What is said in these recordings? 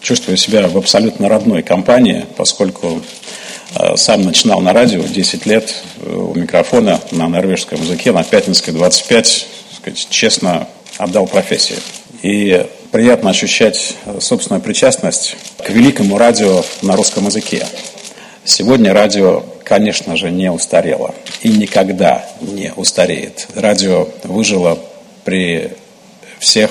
чувствую себя в абсолютно родной компании, поскольку сам начинал на радио 10 лет у микрофона на норвежском языке, на Пятницкой 25, честно отдал профессии. И приятно ощущать собственную причастность к великому радио на русском языке. Сегодня радио, конечно же, не устарело и никогда не устареет. Радио выжило при всех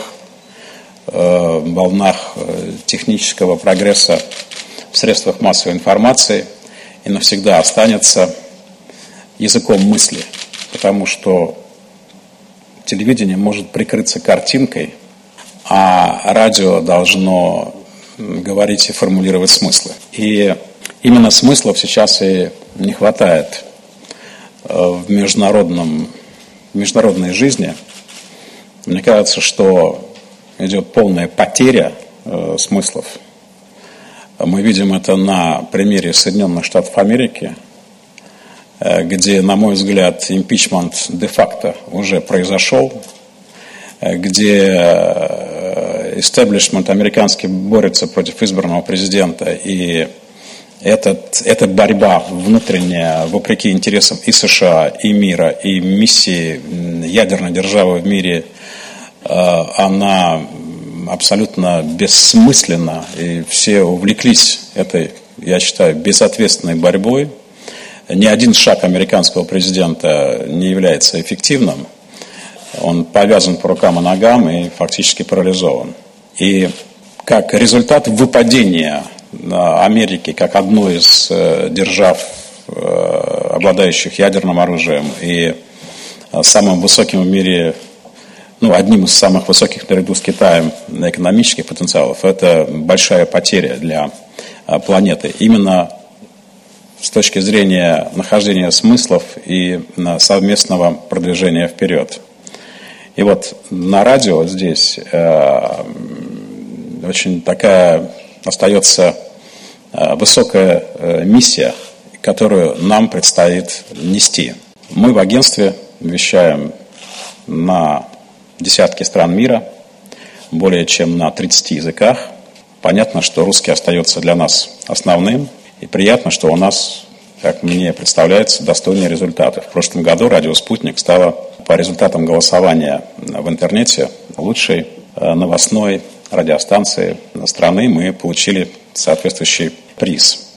волнах технического прогресса в средствах массовой информации и навсегда останется языком мысли, потому что телевидение может прикрыться картинкой, а радио должно говорить и формулировать смыслы. И именно смыслов сейчас и не хватает в международной жизни. Мне кажется, что идет полная потеря смыслов. Мы видим это на примере Соединенных Штатов Америки, где, на мой взгляд, импичмент де-факто уже произошел, где истеблишмент американский борется против избранного президента, и эта борьба внутренняя, вопреки интересам и США, и мира, и миссии ядерной державы в мире, она абсолютно бессмысленна, и все увлеклись этой, я считаю, безответственной борьбой. Ни один шаг американского президента не является эффективным. Он повязан по рукам и ногам и фактически парализован. И как результат выпадения Америки как одной из держав, обладающих ядерным оружием и самым высоким в мире, одним из самых высоких наряду с Китаем экономических потенциалов, это большая потеря для планеты. Именно с точки зрения нахождения смыслов и совместного продвижения вперед. И вот на радио здесь очень такая остается высокая миссия, которую нам предстоит нести. Мы в агентстве вещаем на десятки стран мира, более чем на 30 языках. Понятно, что русский остается для нас основным, и приятно, что у нас, как мне представляется, достойные результаты. В прошлом году «Радио Спутник» стало по результатам голосования в интернете лучшей новостной радиостанции страны. Мы получили соответствующий приз.